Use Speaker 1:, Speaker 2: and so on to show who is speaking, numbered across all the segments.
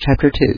Speaker 1: Chapter 2.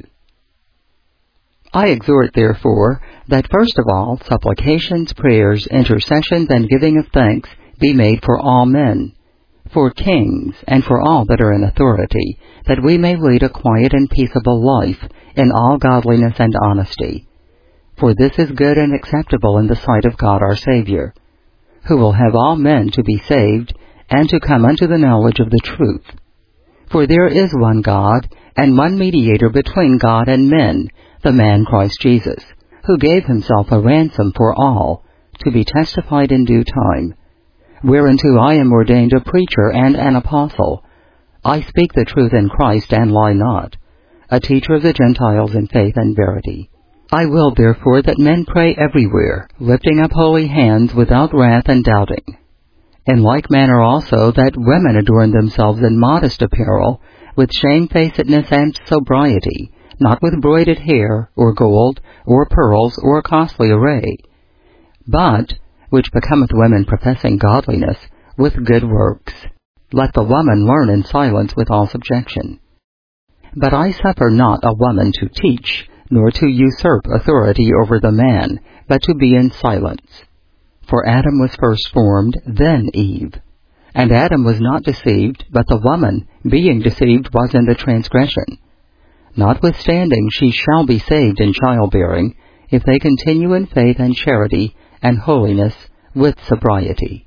Speaker 1: I exhort, therefore, that first of all supplications, prayers, intercessions, and giving of thanks be made for all men, for kings, and for all that are in authority, that we may lead a quiet and peaceable life in all godliness and honesty. For this is good and acceptable in the sight of God our Savior, who will have all men to be saved, and to come unto the knowledge of the truth. For there is one God, and one mediator between God and men, the man Christ Jesus, who gave himself a ransom for all, to be testified in due time. Whereunto I am ordained a preacher and an apostle. I speak the truth in Christ, and lie not, a teacher of the Gentiles in faith and verity. I will therefore that men pray everywhere, lifting up holy hands without wrath and doubting. In like manner also that women adorn themselves in modest apparel, with shamefacedness and sobriety, not with braided hair, or gold, or pearls, or costly array, but, which becometh women professing godliness, with good works. Let the woman learn in silence with all subjection. But I suffer not a woman to teach, nor to usurp authority over the man, but to be in silence. For Adam was first formed, then Eve. And Adam was not deceived, but the woman, being deceived, was in the transgression. Notwithstanding she shall be saved in childbearing, if they continue in faith and charity and holiness with sobriety.